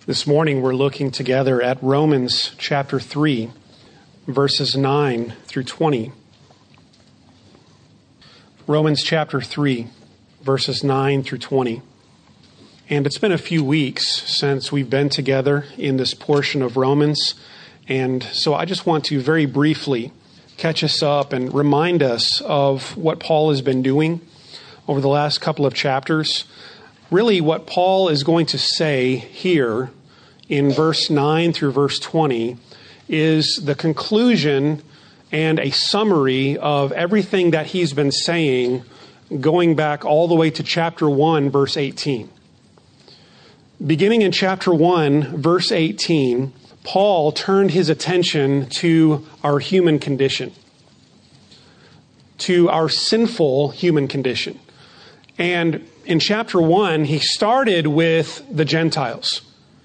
This morning we're looking together at Romans chapter 3, verses 9 through 20. Romans chapter 3, verses 9 through 20. And it's been a few weeks since we've been together in this portion of Romans. And so I just want to very briefly catch us up and remind us of what Paul has been doing over the last couple of chapters. Really, what Paul is going to say here in verse 9 through verse 20 is the conclusion and a summary of everything that he's been saying going back all the way to chapter 1, verse 18. Beginning in chapter 1, verse 18, Paul turned his attention to our human condition, to our sinful human condition. And in chapter 1, he started with the Gentiles,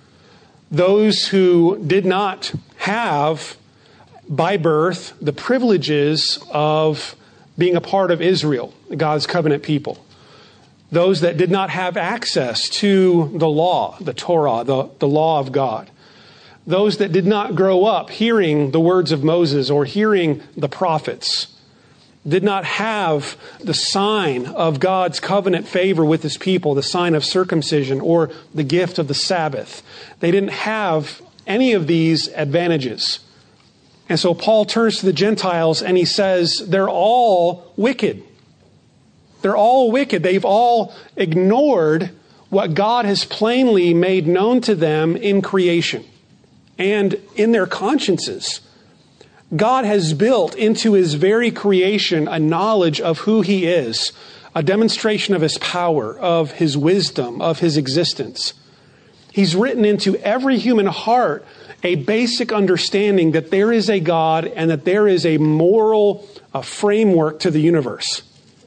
those who did not have, by birth, the privileges of being a part of Israel, God's covenant people. Those that did not have access to the law, the Torah, the law of God. Those that did not grow up hearing the words of Moses or hearing the prophets. Did not have the sign of God's covenant favor with his people, the sign of circumcision or the gift of the Sabbath. They didn't have any of these advantages. And so Paul turns to the Gentiles and he says, they're all wicked. They're all wicked. They've all ignored what God has plainly made known to them in creation and in their consciences. God has built into his very creation a knowledge of who he is, a demonstration of his power, of his wisdom, of his existence. He's written into every human heart a basic understanding that there is a God and that there is a moral framework to the universe.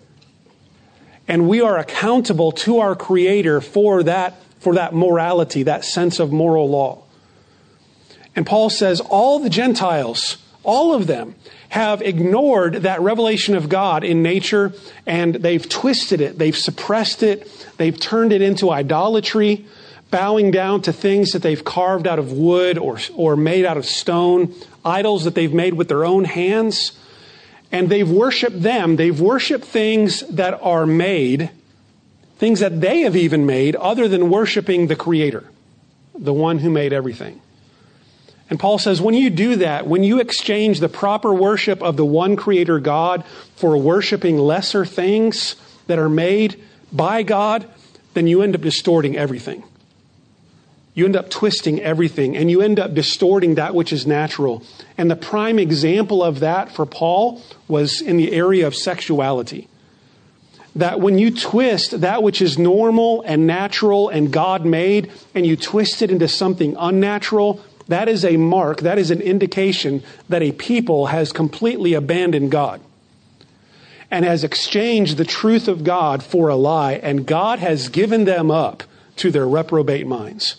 And we are accountable to our Creator for that morality, that sense of moral law. And Paul says all the Gentiles, all of them, have ignored that revelation of God in nature, and they've twisted it, they've suppressed it, they've turned it into idolatry, bowing down to things that they've carved out of wood or made out of stone, idols that they've made with their own hands. And they've worshiped them. They've worshiped things that are made, things that they have even made, other than worshiping the Creator, the one who made everything. And Paul says, when you do that, when you exchange the proper worship of the one Creator God for worshiping lesser things that are made by God, then you end up distorting everything. You end up twisting everything, and you end up distorting that which is natural. And the prime example of that for Paul was in the area of sexuality. That when you twist that which is normal and natural and God-made, and you twist it into something unnatural, that is a mark, that is an indication that a people has completely abandoned God and has exchanged the truth of God for a lie, and God has given them up to their reprobate minds.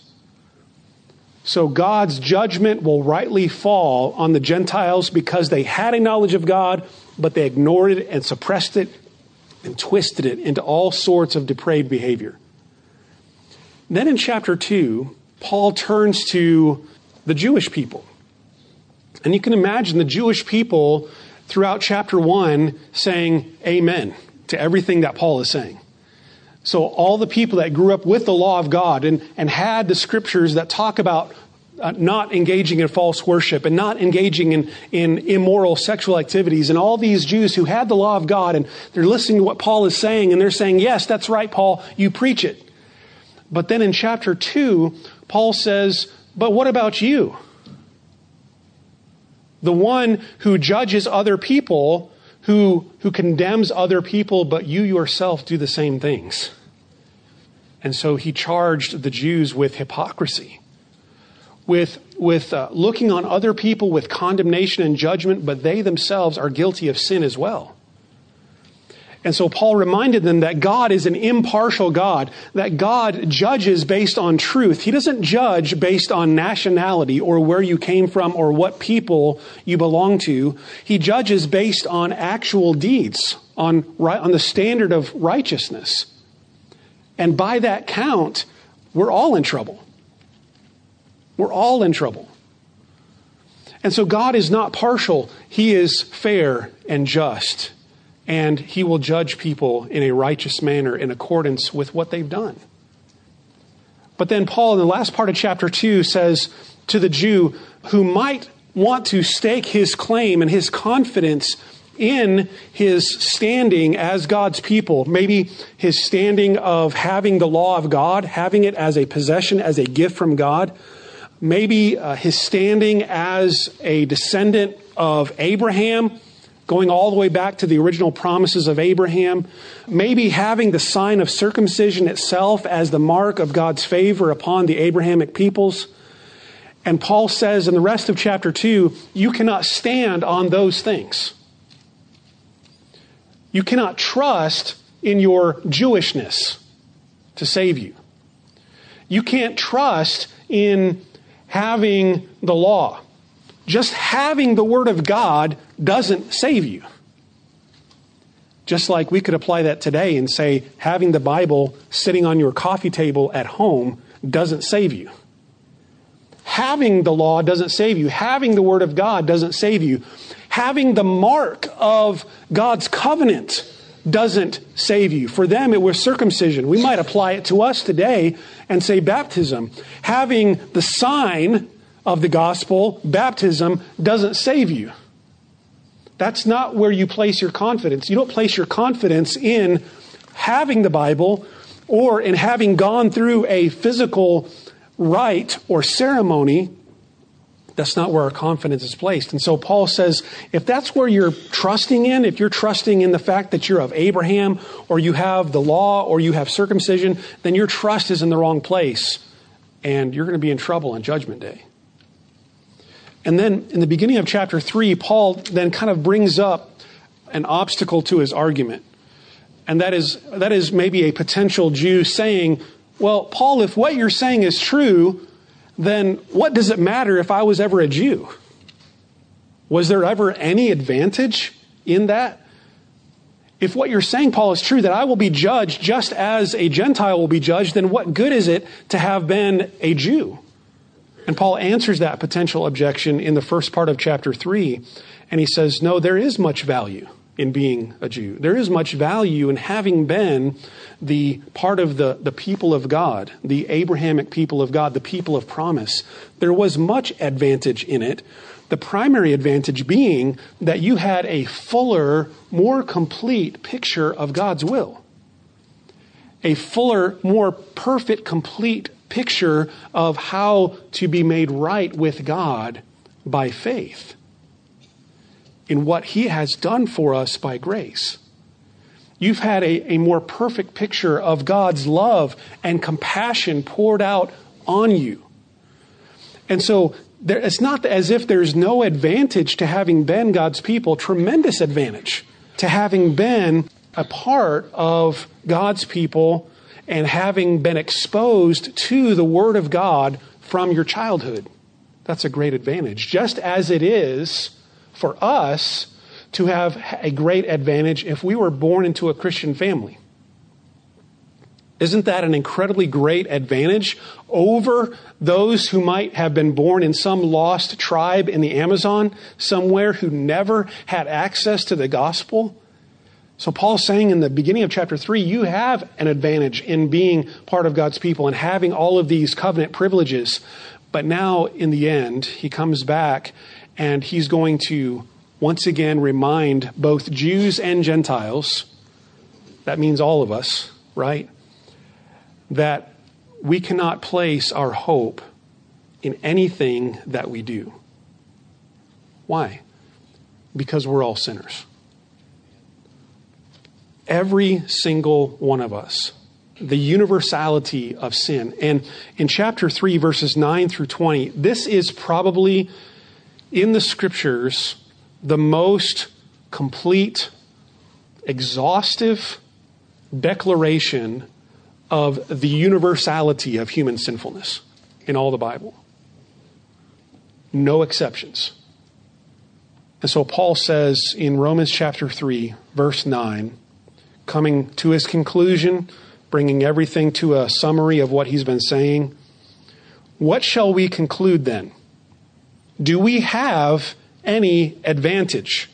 So God's judgment will rightly fall on the Gentiles because they had a knowledge of God, but they ignored it and suppressed it and twisted it into all sorts of depraved behavior. Then in chapter 2, Paul turns to the Jewish people. And you can imagine the Jewish people throughout chapter 1 saying amen to everything that Paul is saying. So all the people that grew up with the law of God and had the scriptures that talk about not engaging in false worship and not engaging in immoral sexual activities, and all these Jews who had the law of God, and they're listening to what Paul is saying, and they're saying, yes, that's right, Paul, you preach it. But then in chapter 2, Paul says, but what about you? The one who judges other people, who condemns other people, but you yourself do the same things. And so he charged the Jews with hypocrisy, with looking on other people with condemnation and judgment, but they themselves are guilty of sin as well. And so Paul reminded them that God is an impartial God, that God judges based on truth. He doesn't judge based on nationality or where you came from or what people you belong to. He judges based on actual deeds, on the standard of righteousness. And by that count, we're all in trouble. We're all in trouble. And so God is not partial. He is fair and just. And he will judge people in a righteous manner in accordance with what they've done. But then Paul in the last part of chapter 2 says to the Jew who might want to stake his claim and his confidence in his standing as God's people, maybe his standing of having the law of God, having it as a possession, as a gift from God, maybe his standing as a descendant of Abraham, going all the way back to the original promises of Abraham, maybe having the sign of circumcision itself as the mark of God's favor upon the Abrahamic peoples. And Paul says in the rest of chapter 2, you cannot stand on those things. You cannot trust in your Jewishness to save you. You can't trust in having the law. Just having the Word of God doesn't save you. Just like we could apply that today and say having the Bible sitting on your coffee table at home doesn't save you. Having the law doesn't save you. Having the Word of God doesn't save you. Having the mark of God's covenant doesn't save you. For them, it was circumcision. We might apply it to us today and say baptism. Having the sign of the gospel, baptism, doesn't save you. That's not where you place your confidence. You don't place your confidence in having the Bible or in having gone through a physical rite or ceremony. That's not where our confidence is placed. And so Paul says, if that's where you're trusting in, if you're trusting in the fact that you're of Abraham, or you have the law, or you have circumcision, then your trust is in the wrong place, and you're going to be in trouble on Judgment Day. And then in the beginning of chapter 3, Paul then kind of brings up an obstacle to his argument. And that is maybe a potential Jew saying, well, Paul, if what you're saying is true, then what does it matter if I was ever a Jew? Was there ever any advantage in that? If what you're saying, Paul, is true, that I will be judged just as a Gentile will be judged, then what good is it to have been a Jew? And Paul answers that potential objection in the first part of chapter 3. And he says, no, there is much value in being a Jew. There is much value in having been the part of the people of God, the Abrahamic people of God, the people of promise. There was much advantage in it. The primary advantage being that you had a fuller, more complete picture of God's will. A fuller, more perfect, complete picture of how to be made right with God by faith in what He has done for us by grace. You've had a more perfect picture of God's love and compassion poured out on you. And so it's not as if there's no advantage to having been God's people, tremendous advantage to having been a part of God's people and having been exposed to the Word of God from your childhood. That's a great advantage. Just as it is for us to have a great advantage if we were born into a Christian family. Isn't that an incredibly great advantage over those who might have been born in some lost tribe in the Amazon somewhere who never had access to the gospel? So Paul's saying in the beginning of chapter 3, you have an advantage in being part of God's people and having all of these covenant privileges. But now in the end, he comes back and he's going to once again remind both Jews and Gentiles, that means all of us, right? That we cannot place our hope in anything that we do. Why? Because we're all sinners. Every single one of us. The universality of sin. And in chapter 3, verses 9 through 20, this is probably in the scriptures the most complete, exhaustive declaration of the universality of human sinfulness in all the Bible. No exceptions. And so Paul says in Romans chapter 3, verse 9, coming to his conclusion, bringing everything to a summary of what he's been saying, What shall we conclude then? Do we have any advantage?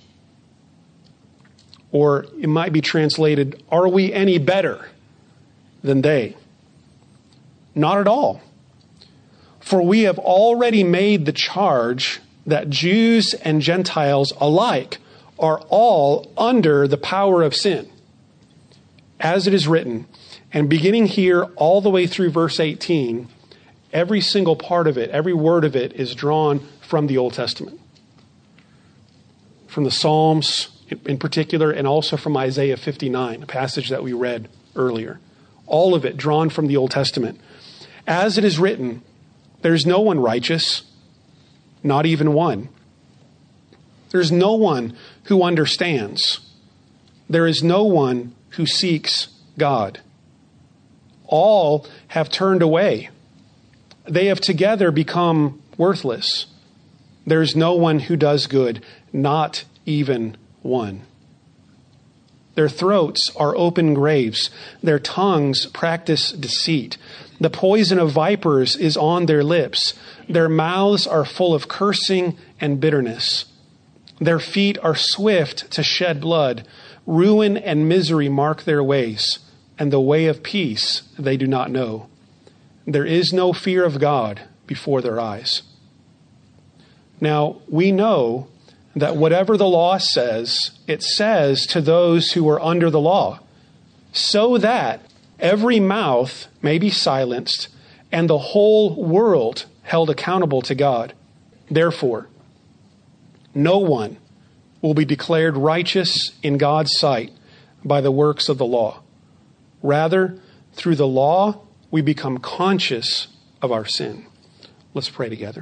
Or it might be translated, are we any better than they? Not at all. For we have already made the charge that Jews and Gentiles alike are all under the power of sin. As it is written, and beginning here all the way through verse 18, every single part of it, every word of it is drawn from the Old Testament. From the Psalms in particular, and also from Isaiah 59, a passage that we read earlier. All of it drawn from the Old Testament. As it is written, there's no one righteous, not even one. There's no one who understands. There is no one who seeks God. All have turned away. They have together become worthless. There's no one who does good, not even one. Their throats are open graves. Their tongues practice deceit. The poison of vipers is on their lips. Their mouths are full of cursing and bitterness. Their feet are swift to shed blood. Ruin and misery mark their ways, and the way of peace they do not know. There is no fear of God before their eyes. Now, we know that whatever the law says, it says to those who are under the law, so that every mouth may be silenced and the whole world held accountable to God. Therefore, no one will be declared righteous in God's sight by the works of the law. Rather, through the law, we become conscious of our sin. Let's pray together.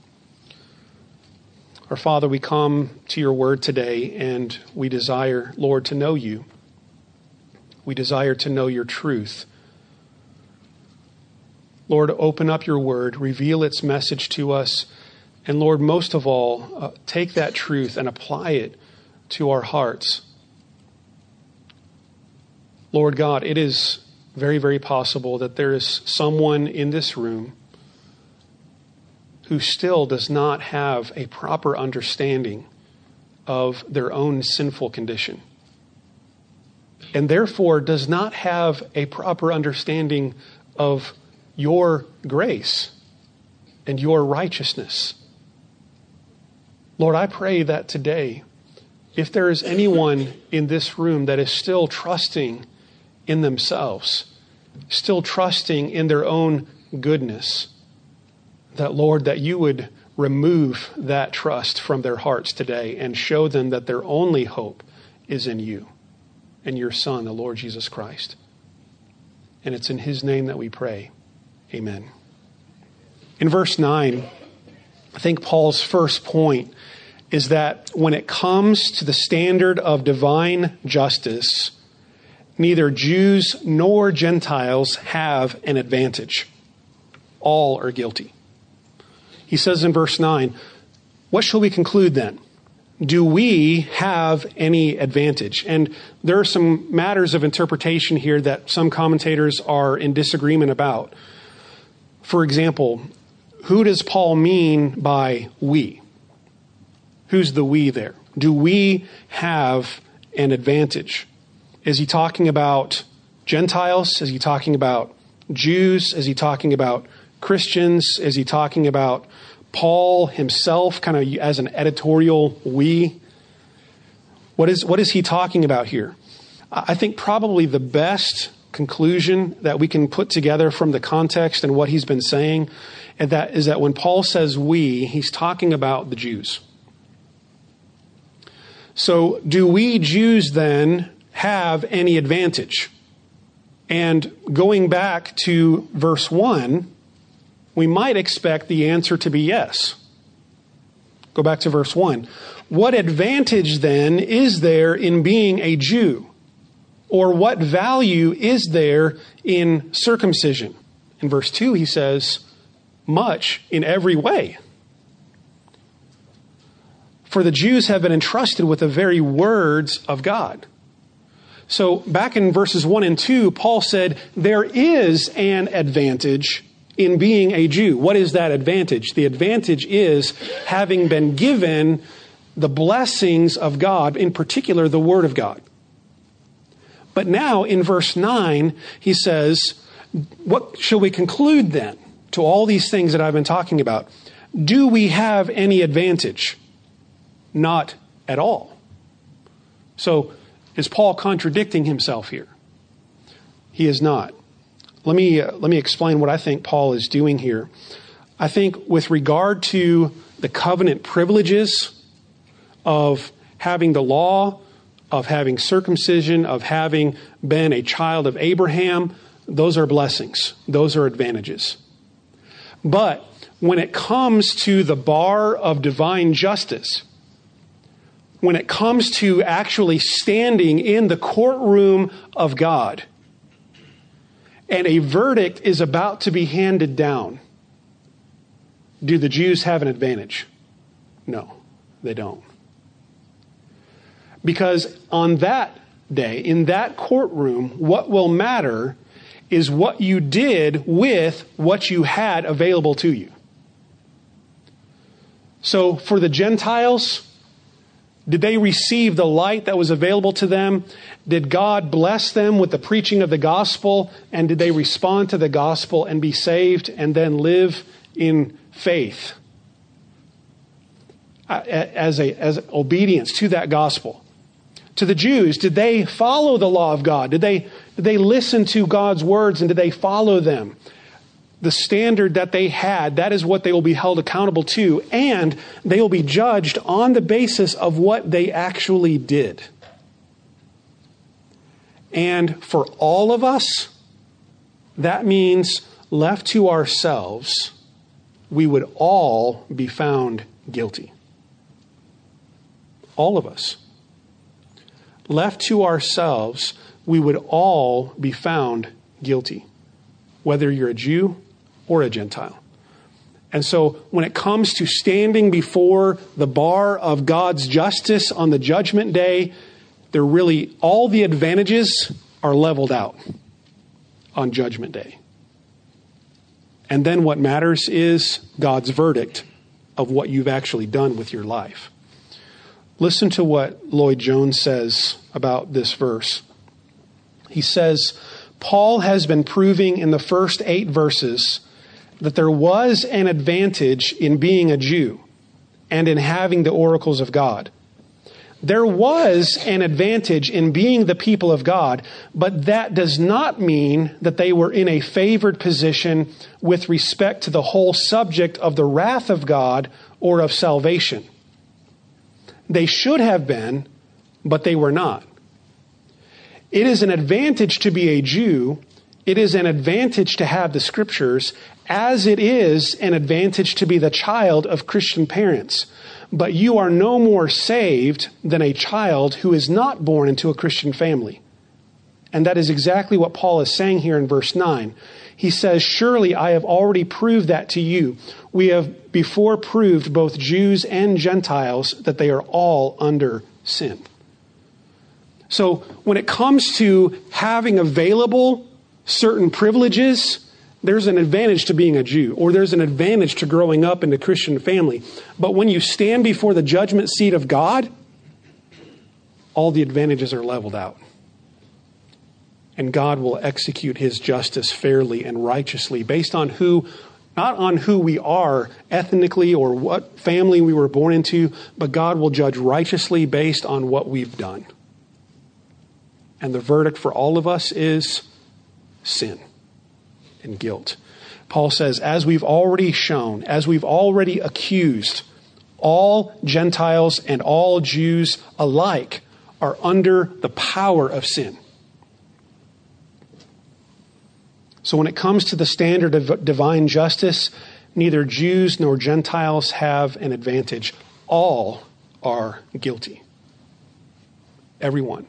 Our Father, we come to your word today, and we desire, Lord, to know you. We desire to know your truth. Lord, open up your word, reveal its message to us, and Lord, most of all, take that truth and apply it to our hearts. Lord God, it is very, very possible that there is someone in this room who still does not have a proper understanding of their own sinful condition, and therefore does not have a proper understanding of your grace and your righteousness. Lord, I pray that today, if there is anyone in this room that is still trusting in themselves, still trusting in their own goodness, that, Lord, that you would remove that trust from their hearts today and show them that their only hope is in you and your Son, the Lord Jesus Christ. And it's in his name that we pray. Amen. In verse 9, I think Paul's first point is that when it comes to the standard of divine justice, neither Jews nor Gentiles have an advantage. All are guilty. He says in verse 9, what shall we conclude then? Do we have any advantage? And there are some matters of interpretation here that some commentators are in disagreement about. For example, who does Paul mean by we? Who's the we there? Do we have an advantage? Is he talking about Gentiles? Is he talking about Jews? Is he talking about Christians? Is he talking about Paul himself, kind of as an editorial we? What is he talking about here? I think probably the best conclusion that we can put together from the context and what he's been saying is that when Paul says we, he's talking about the Jews. So do we Jews then have any advantage? And going back to verse 1, we might expect the answer to be yes. Go back to verse 1. What advantage then is there in being a Jew? Or what value is there in circumcision? In verse 2, he says, much in every way. For the Jews have been entrusted with the very words of God. So back in verses 1 and 2, Paul said there is an advantage in being a Jew. What is that advantage? The advantage is having been given the blessings of God, in particular the Word of God. But now in verse 9, he says, what shall we conclude then to all these things that I've been talking about? Do we have any advantage? Not at all. So is Paul contradicting himself here? He is not. Let me explain what I think Paul is doing here. I think with regard to the covenant privileges of having the law, of having circumcision, of having been a child of Abraham, those are blessings. Those are advantages. But when it comes to the bar of divine justice, when it comes to actually standing in the courtroom of God, and a verdict is about to be handed down, do the Jews have an advantage? No, they don't. Because on that day, in that courtroom, what will matter is what you did with what you had available to you. So for the Gentiles, did they receive the light that was available to them? Did God bless them with the preaching of the gospel? And did they respond to the gospel and be saved and then live in faith as obedience to that gospel? To the Jews, did they follow the law of God? Did they listen to God's words and did they follow them? The standard that they had, that is what they will be held accountable to, and they will be judged on the basis of what they actually did. And for all of us, that means left to ourselves, we would all be found guilty. All of us. Left to ourselves, we would all be found guilty, whether you're a Jew or a Gentile. And so when it comes to standing before the bar of God's justice on the judgment day, they're really, all the advantages are leveled out on judgment day. And then what matters is God's verdict of what you've actually done with your life. Listen to what Lloyd Jones says about this verse. He says, Paul has been proving in the first 8 verses that there was an advantage in being a Jew and in having the oracles of God. There was an advantage in being the people of God, but that does not mean that they were in a favored position with respect to the whole subject of the wrath of God or of salvation. They should have been, but they were not. It is an advantage to be a Jew. It is an advantage to have the scriptures, as it is an advantage to be the child of Christian parents. But you are no more saved than a child who is not born into a Christian family. And that is exactly what Paul is saying here in verse 9. He says, surely I have already proved that to you. We have before proved both Jews and Gentiles that they are all under sin. So when it comes to having available certain privileges, there's an advantage to being a Jew, or there's an advantage to growing up in a Christian family. But when you stand before the judgment seat of God, all the advantages are leveled out. And God will execute his justice fairly and righteously based on not on who we are ethnically or what family we were born into, but God will judge righteously based on what we've done. And the verdict for all of us is sin and guilt. Paul says, as we've already shown, as we've already accused, all Gentiles and all Jews alike are under the power of sin. So when it comes to the standard of divine justice, neither Jews nor Gentiles have an advantage. All are guilty. Everyone.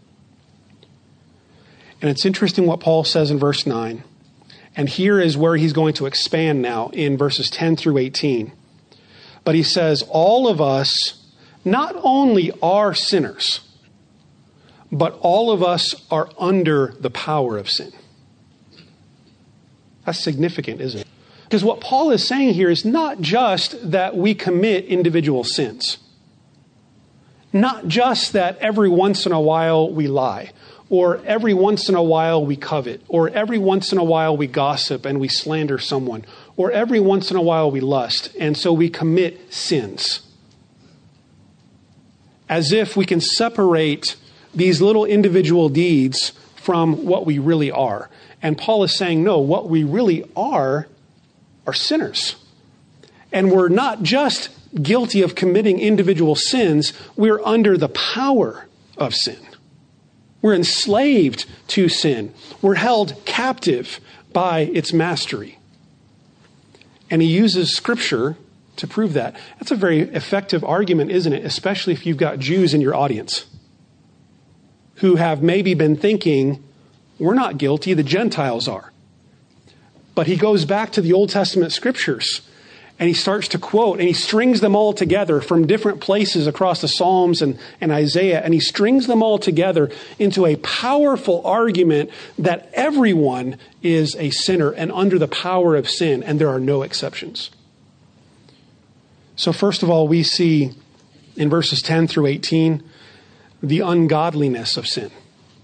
And it's interesting what Paul says in verse 9. And here is where he's going to expand now in verses 10 through 18. But he says, all of us not only are sinners, but all of us are under the power of sin. That's significant, isn't it? Because what Paul is saying here is not just that we commit individual sins. Not just that every once in a while we lie, or every once in a while we covet, or every once in a while we gossip and we slander someone, or every once in a while we lust, and so we commit sins. As if we can separate these little individual deeds from what we really are. And Paul is saying, no, what we really are sinners. And we're not just guilty of committing individual sins, we're under the power of sin. We're enslaved to sin. We're held captive by its mastery. And he uses Scripture to prove that. That's a very effective argument, isn't it? Especially if you've got Jews in your audience who have maybe been thinking, we're not guilty, the Gentiles are. But he goes back to the Old Testament Scriptures and he starts to quote, and he strings them all together from different places across the Psalms and Isaiah, and he strings them all together into a powerful argument that everyone is a sinner and under the power of sin, and there are no exceptions. So first of all, we see in verses 10 through 18, the ungodliness of sin.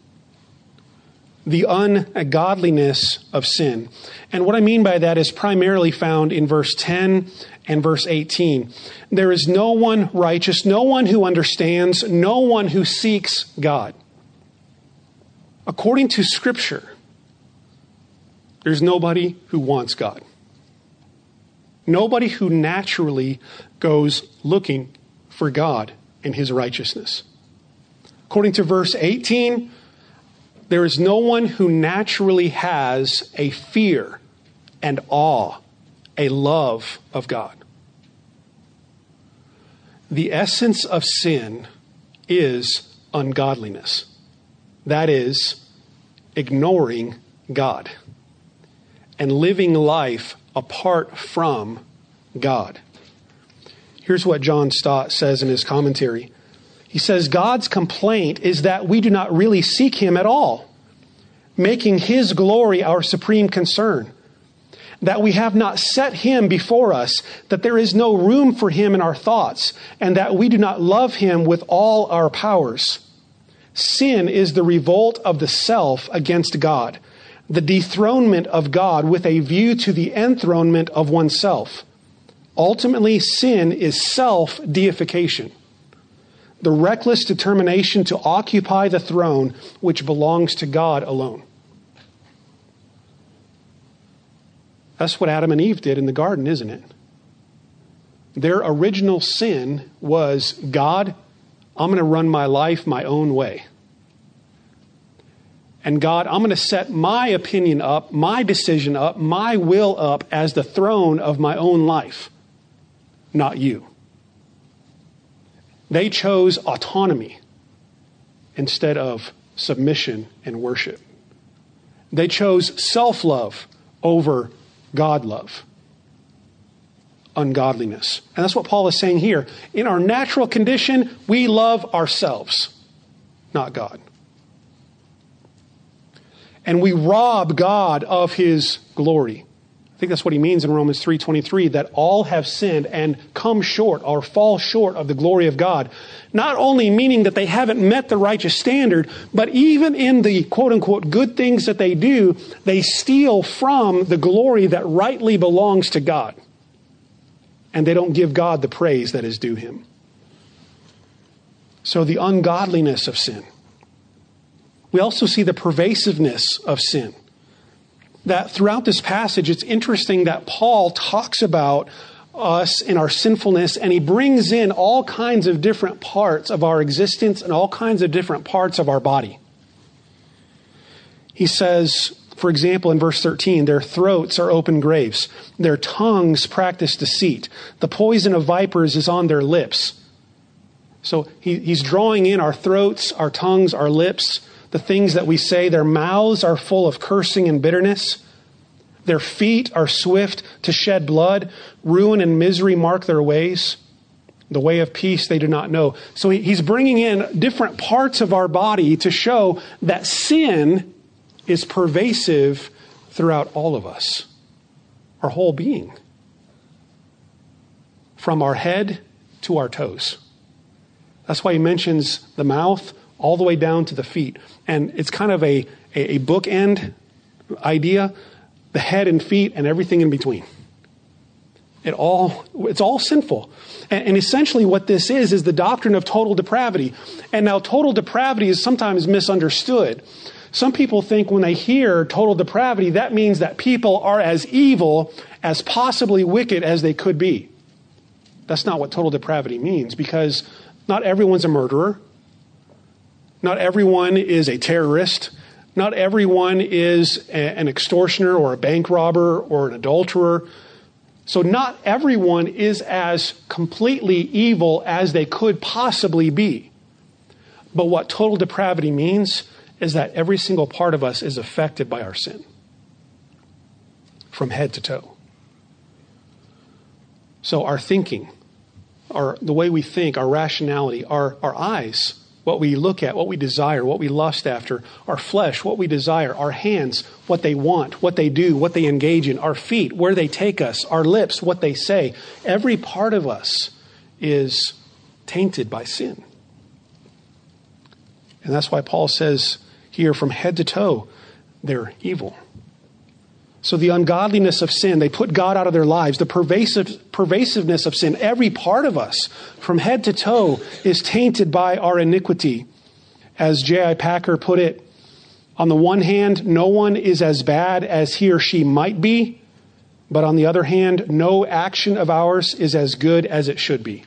The ungodliness of sin. And what I mean by that is primarily found in verse 10 and verse 18. There is no one righteous, no one who understands, no one who seeks God. According to Scripture, there's nobody who wants God. Nobody who naturally goes looking for God and his righteousness. According to verse 18, there is no one who naturally has a fear and awe, a love of God. The essence of sin is ungodliness. That is, ignoring God and living life apart from God. Here's what John Stott says in his commentary. He says, God's complaint is that we do not really seek him at all, making his glory our supreme concern. That we have not set him before us, that there is no room for him in our thoughts, and that we do not love him with all our powers. Sin is the revolt of the self against God, the dethronement of God with a view to the enthronement of oneself. Ultimately, sin is self-deification. The reckless determination to occupy the throne which belongs to God alone. That's what Adam and Eve did in the garden, isn't it? Their original sin was, God, I'm going to run my life my own way. And God, I'm going to set my opinion up, my decision up, my will up as the throne of my own life, not you. They chose autonomy instead of submission and worship. They chose self-love over God-love. Ungodliness. And that's what Paul is saying here. In our natural condition, we love ourselves, not God. And we rob God of his glory. I think that's what he means in Romans 3:23, that all have sinned and come short or fall short of the glory of God. Not only meaning that they haven't met the righteous standard, but even in the quote-unquote good things that they do, they steal from the glory that rightly belongs to God. And they don't give God the praise that is due him. So the ungodliness of sin. We also see the pervasiveness of sin. That throughout this passage, it's interesting that Paul talks about us and our sinfulness, and he brings in all kinds of different parts of our existence and all kinds of different parts of our body. He says, for example, in verse 13, their throats are open graves. Their tongues practice deceit. The poison of vipers is on their lips. So he's drawing in our throats, our tongues, our lips, the things that we say. Their mouths are full of cursing and bitterness. Their feet are swift to shed blood. Ruin and misery mark their ways. The way of peace they do not know. So he's bringing in different parts of our body to show that sin is pervasive throughout all of us. our whole being, from our head to our toes. That's why he mentions the mouth all the way down to the feet. And it's kind of a bookend idea, the head and feet and everything in between. It's all sinful. And essentially what this is the doctrine of total depravity. And now total depravity is sometimes misunderstood. Some people think when they hear total depravity, that means that people are as evil, as possibly wicked as they could be. That's not what total depravity means, because not everyone's a murderer. Not everyone is a terrorist. Not everyone is an extortioner or a bank robber or an adulterer. So not everyone is as completely evil as they could possibly be. But what total depravity means is that every single part of us is affected by our sin, from head to toe. So our thinking, the way we think, our rationality, our eyes, what we look at, what we desire, what we lust after, our flesh, what we desire, our hands, what they want, what they do, what they engage in, our feet, where they take us, our lips, what they say. Every part of us is tainted by sin. And that's why Paul says here, from head to toe, they're evil. So the ungodliness of sin, they put God out of their lives. The pervasiveness of sin, every part of us, from head to toe, is tainted by our iniquity. As J.I. Packer put it, on the one hand, no one is as bad as he or she might be. But on the other hand, no action of ours is as good as it should be.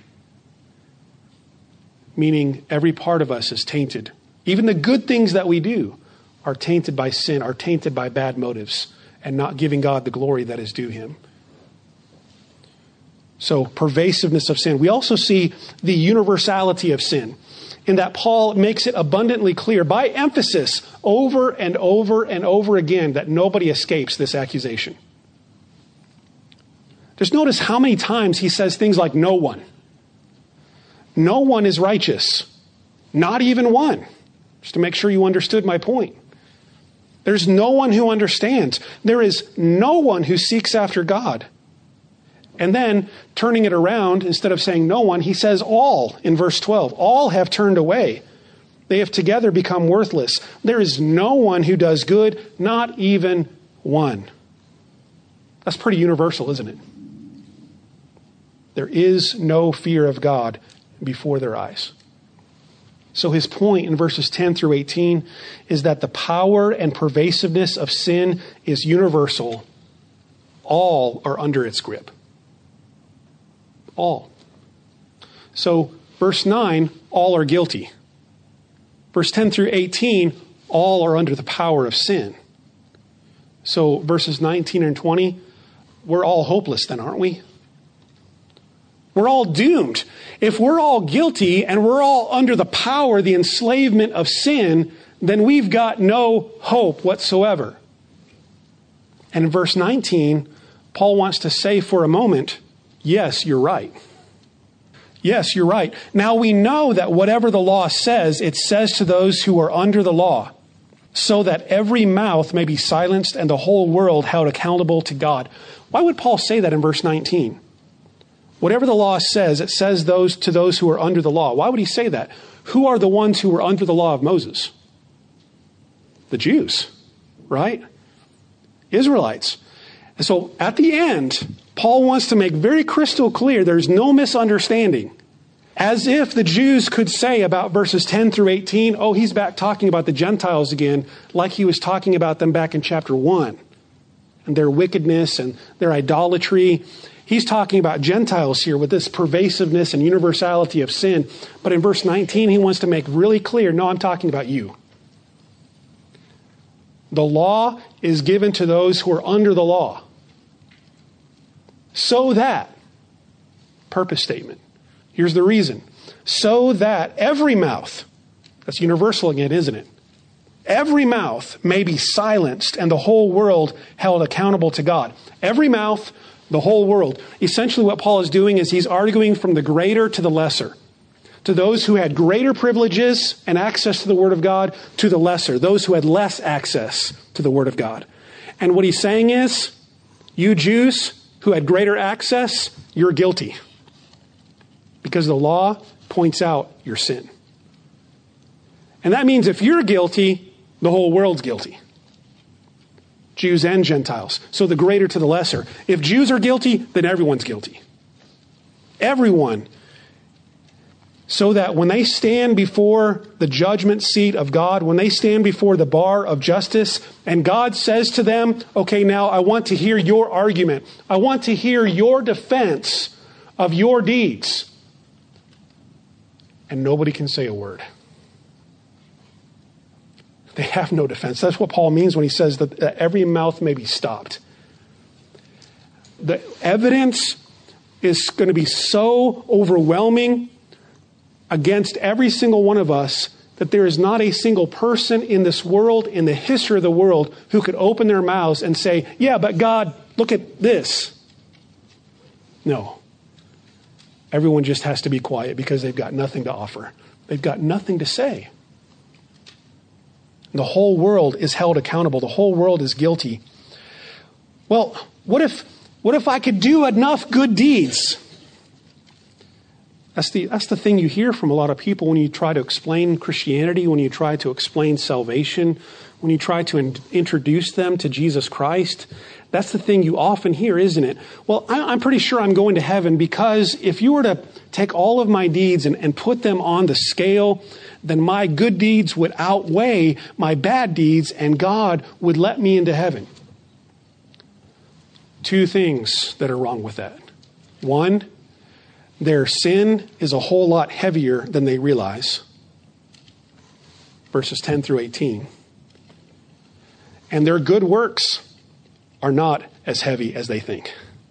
Meaning every part of us is tainted. Even the good things that we do are tainted by sin, are tainted by bad motives, and not giving God the glory that is due him. So, pervasiveness of sin. We also see the universality of sin, in that Paul makes it abundantly clear, by emphasis, over and over and over again, that nobody escapes this accusation. Just notice how many times he says things like, no one. No one is righteous. Not even one. Just to make sure you understood my point. There's no one who understands. There is no one who seeks after God. And then, turning it around, instead of saying no one, he says all in verse 12. All have turned away. They have together become worthless. There is no one who does good, not even one. That's pretty universal, isn't it? There is no fear of God before their eyes. So his point in verses 10 through 18 is that the power and pervasiveness of sin is universal. All are under its grip. All. So verse 9, all are guilty. Verse 10 through 18, all are under the power of sin. So verses 19 and 20, we're all hopeless then, aren't we? We're all doomed. If we're all guilty and we're all under the power, the enslavement of sin, then we've got no hope whatsoever. And in verse 19, Paul wants to say for a moment, yes, you're right. Yes, you're right. Now we know that whatever the law says, it says to those who are under the law, so that every mouth may be silenced and the whole world held accountable to God. Why would Paul say that in verse 19? Whatever the law says, it says to those who are under the law. Why would he say that? Who are the ones who were under the law of Moses? The Jews, right? Israelites. And so at the end, Paul wants to make very crystal clear there's no misunderstanding. As if the Jews could say about verses 10 through 18, oh, he's back talking about the Gentiles again, like he was talking about them back in chapter 1. And their wickedness and their idolatry. He's talking about Gentiles here with this pervasiveness and universality of sin. But in verse 19, he wants to make really clear, no, I'm talking about you. The law is given to those who are under the law. So that, purpose statement, here's the reason. So that every mouth, that's universal again, isn't it? Every mouth may be silenced and the whole world held accountable to God. Every mouth, the whole world. Essentially what Paul is doing is he's arguing from the greater to the lesser. To those who had greater privileges and access to the Word of God, to the lesser. Those who had less access to the Word of God. And what he's saying is, You Jews who had greater access, you're guilty. Because the law points out your sin. And that means if you're guilty, the whole world's guilty. Jews and Gentiles. So the greater to the lesser. If Jews are guilty, then everyone's guilty. Everyone. So that when they stand before the judgment seat of God, when they stand before the bar of justice, and God says to them, okay, now I want to hear your argument. I want to hear your defense of your deeds. And nobody can say a word. They have no defense. That's what Paul means when he says that every mouth may be stopped. The evidence is going to be so overwhelming against every single one of us that there is not a single person in this world, in the history of the world, who could open their mouths and say, yeah, but God, look at this. No. Everyone just has to be quiet because they've got nothing to offer. They've got nothing to say. The whole world is held accountable. The whole world is guilty. Well, what if I could do enough good deeds? That's the thing you hear from a lot of people when you try to explain Christianity, when you try to explain salvation, when you try to introduce them to Jesus Christ. That's the thing you often hear, isn't it? Well, I'm pretty sure I'm going to heaven because if you were to take all of my deeds and put them on the scale, then my good deeds would outweigh my bad deeds and God would let me into heaven. Two things that are wrong with that. One, their sin is a whole lot heavier than they realize. Verses 10 through 18. And their good works are not as heavy as they think.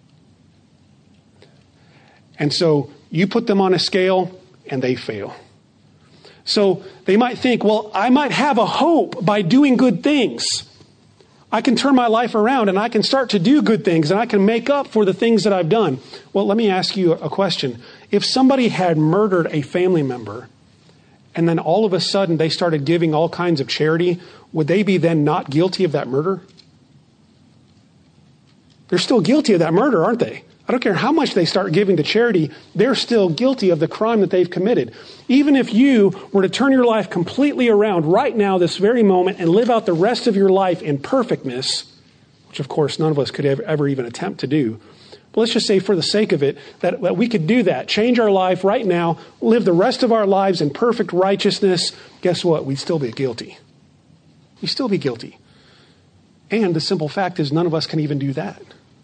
And so you put them on a scale and they fail. So they might think, well, I might have a hope by doing good things. I can turn my life around and I can start to do good things and I can make up for the things that I've done. Well, let me ask you a question. If somebody had murdered a family member and then all of a sudden they started giving all kinds of charity, would they be then not guilty of that murder? They're still guilty of that murder, aren't they? I don't care how much they start giving to charity, they're still guilty of the crime that they've committed. Even if you were to turn your life completely around right now, this very moment, and live out the rest of your life in perfectness, which of course none of us could ever even attempt to do. But let's just say for the sake of it, that we could do that. Change our life right now, live the rest of our lives in perfect righteousness. Guess what? We'd still be guilty. We'd still be guilty. And the simple fact is none of us can even do that.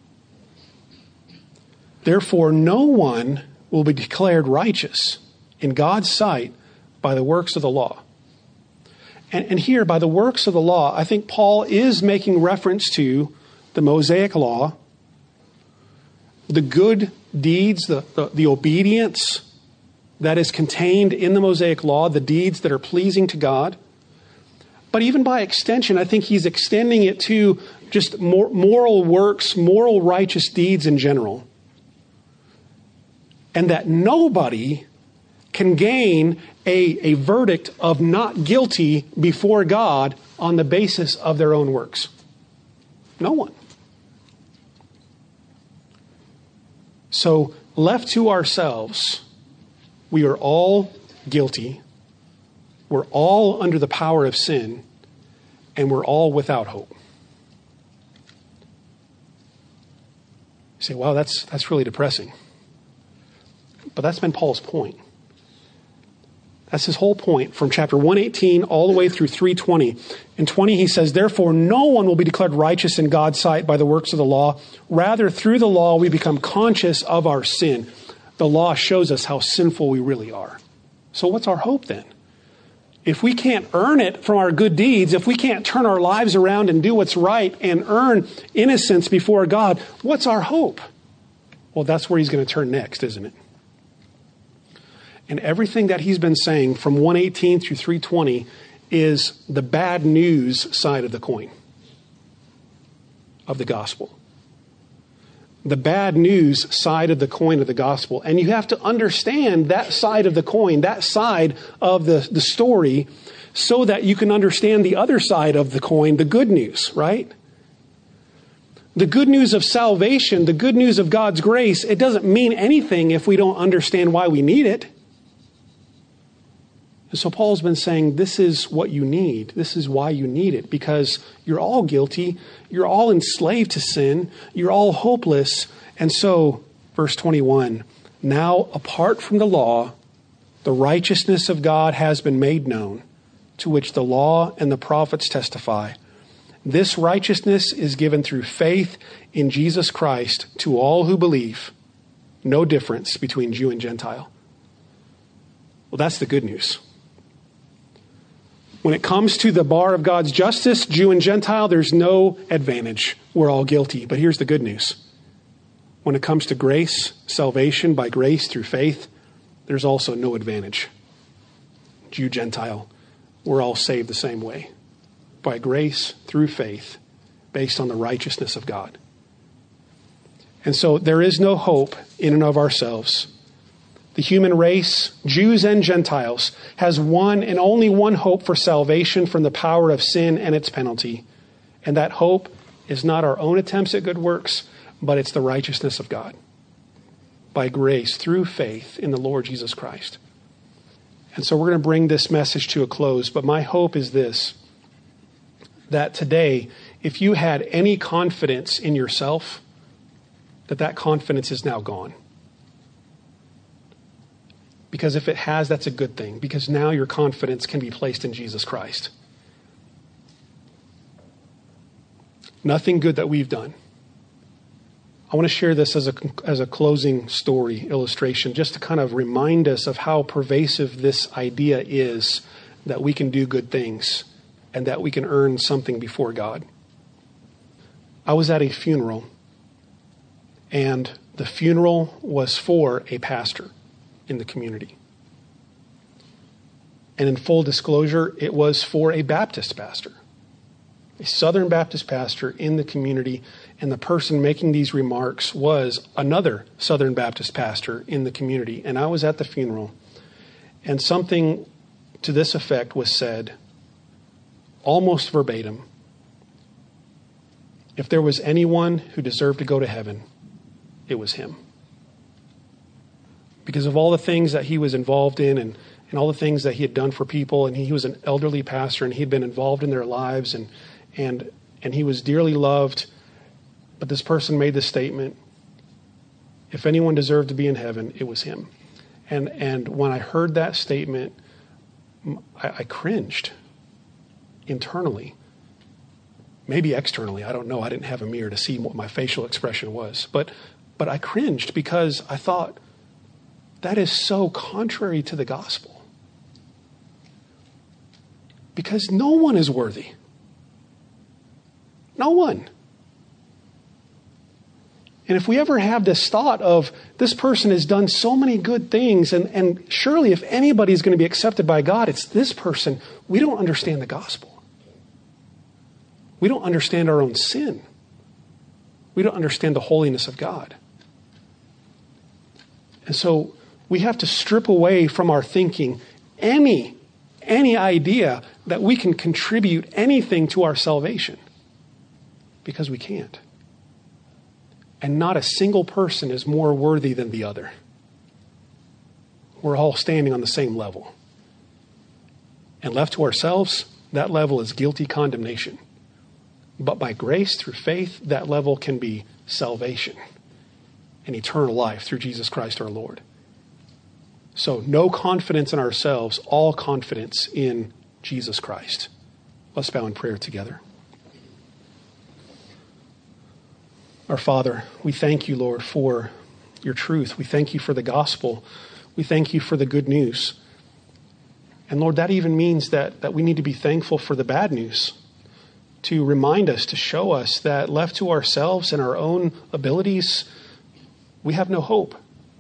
Therefore, no one will be declared righteous in God's sight by the works of the law. And here, by the works of the law, I think Paul is making reference to the Mosaic law, the good deeds, the obedience that is contained in the Mosaic law, the deeds that are pleasing to God. But even by extension, I think he's extending it to just moral works, moral righteous deeds in general. And that nobody can gain a verdict of not guilty before God on the basis of their own works. No one. So, left to ourselves, we are all guilty. We're all under the power of sin. And we're all without hope. You say, wow, that's really depressing. But that's been Paul's point. That's his whole point from chapter 118 all the way through 320. In 20, he says, therefore, no one will be declared righteous in God's sight by the works of the law. Rather, through the law, we become conscious of our sin. The law shows us how sinful we really are. So what's our hope then? If we can't earn it from our good deeds, if we can't turn our lives around and do what's right and earn innocence before God, what's our hope? Well, that's where he's going to turn next, isn't it? And everything that he's been saying from 118 through 320 is the bad news side of the coin of the gospel. The bad news side of the coin of the gospel. And you have to understand that side of the coin, that side of the story, so that you can understand the other side of the coin, the good news, right? The good news of salvation, the good news of God's grace, it doesn't mean anything if we don't understand why we need it. And so Paul's been saying, this is what you need. This is why you need it, because you're all guilty. You're all enslaved to sin. You're all hopeless. And so, verse 21, now apart from the law, the righteousness of God has been made known, to which the law and the prophets testify. This righteousness is given through faith in Jesus Christ to all who believe. No difference between Jew and Gentile. Well, that's the good news. When it comes to the bar of God's justice, Jew and Gentile, there's no advantage. We're all guilty. But here's the good news. When it comes to grace, salvation by grace through faith, there's also no advantage. Jew, Gentile, we're all saved the same way. By grace through faith, based on the righteousness of God. And so there is no hope in and of ourselves. The human race, Jews and Gentiles, has one and only one hope for salvation from the power of sin and its penalty. And that hope is not our own attempts at good works, but it's the righteousness of God. By grace, through faith in the Lord Jesus Christ. And so we're going to bring this message to a close. But my hope is this, that today, if you had any confidence in yourself, that confidence is now gone. Because if it has, that's a good thing. Because now your confidence can be placed in Jesus Christ. Nothing good that we've done. I want to share this as a closing story illustration, just to kind of remind us of how pervasive this idea is that we can do good things and that we can earn something before God. I was at a funeral, and the funeral was for a pastor in the community. And in full disclosure, it was for a Baptist pastor, a Southern Baptist pastor in the community. And the person making these remarks was another Southern Baptist pastor in the community. And I was at the funeral, and something to this effect was said, almost verbatim. If there was anyone who deserved to go to heaven, it was him. Because of all the things that he was involved in and all the things that he had done for people. And he was an elderly pastor, and he'd been involved in their lives, and he was dearly loved. But this person made this statement, if anyone deserved to be in heaven, it was him. And when I heard that statement, I cringed internally. Maybe externally, I don't know. I didn't have a mirror to see what my facial expression was. But I cringed because I thought, that is so contrary to the gospel. Because no one is worthy. No one. And if we ever have this thought of this person has done so many good things, and surely if anybody is going to be accepted by God, it's this person, we don't understand the gospel. We don't understand our own sin. We don't understand the holiness of God. And so we have to strip away from our thinking any idea that we can contribute anything to our salvation. Because we can't. And not a single person is more worthy than the other. We're all standing on the same level. And left to ourselves, that level is guilty condemnation. But by grace, through faith, that level can be salvation and eternal life through Jesus Christ our Lord. So no confidence in ourselves, all confidence in Jesus Christ. Let's bow in prayer together. Our Father, we thank you, Lord, for your truth. We thank you for the gospel. We thank you for the good news. And Lord, that even means that we need to be thankful for the bad news, to remind us, to show us that left to ourselves and our own abilities, we have no hope.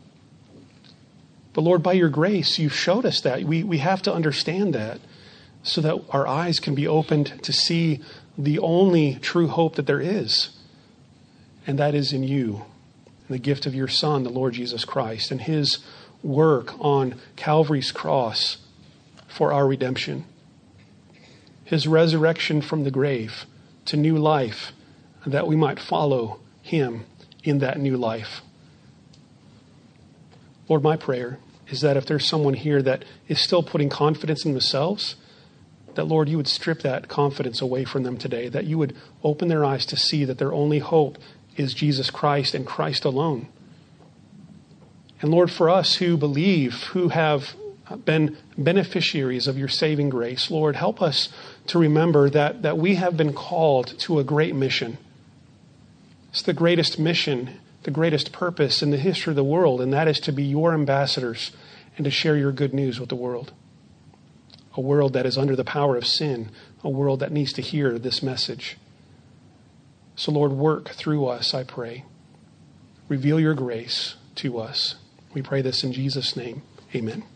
But Lord, by your grace, you've showed us that. We have to understand that so that our eyes can be opened to see the only true hope that there is. And that is in you, the gift of your Son, the Lord Jesus Christ, and his work on Calvary's cross for our redemption. His resurrection from the grave to new life that we might follow him in that new life. Lord, my prayer is that if there's someone here that is still putting confidence in themselves, that, Lord, you would strip that confidence away from them today, that you would open their eyes to see that their only hope is Jesus Christ and Christ alone. And Lord, for us who believe, who have been beneficiaries of your saving grace, Lord, help us to remember that we have been called to a great mission. It's the greatest mission, the greatest purpose in the history of the world, and that is to be your ambassadors and to share your good news with the world. A world that is under the power of sin, a world that needs to hear this message. So, Lord, work through us, I pray. Reveal your grace to us. We pray this in Jesus' name. Amen.